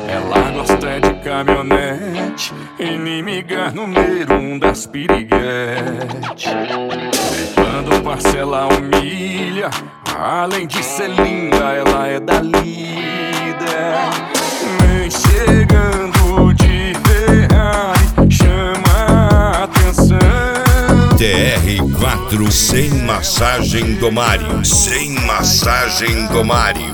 Ela gosta de caminhonete, inimiga número 1 das piriguete. Quando parcela humilha, além de ser linda, ela é da lida. Vem chegando de Ferrari, chama a atenção. TR4 sem massagem do Mário. Sem massagem do Mário.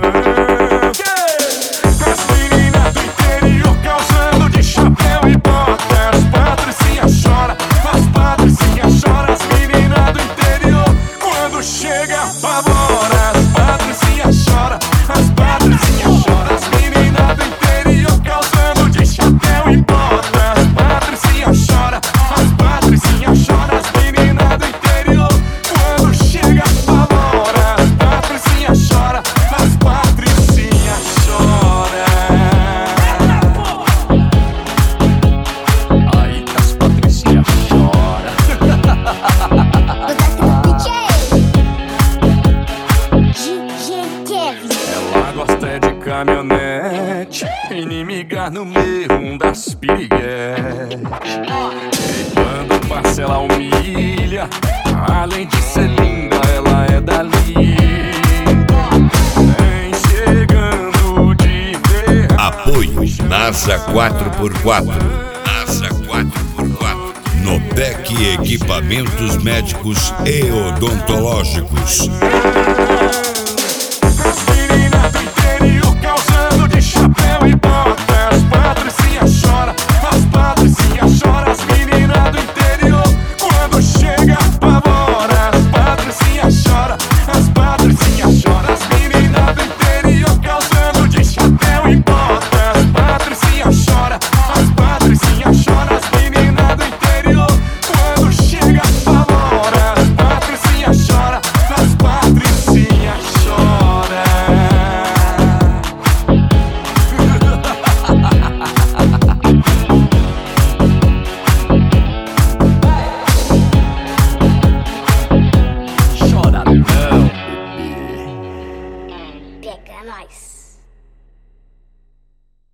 As meninas do interior causando de chapéu e bota. As patricinhas choram, as patricinhas choram. As meninas do interior quando chega apavora. As patricinhas choram, as patricinhas choram. As meninas do interior causando de chapéu e bota. As patricinhas choram, as patricinhas choram. As meninas do interior quando chega apavora. As patricinhas choram, as patricinhas choram. Aí as patricinhas choram. Ela gosta de caminhonete, inimiga número 1 das piriguete. E quando parcela humilha, além de ser linda, ela é da lida. Vem chegando de Ferrari. Apoio NASA 4x4. NASA 4x4. Nopec Equipamentos Médicos e Odontológicos.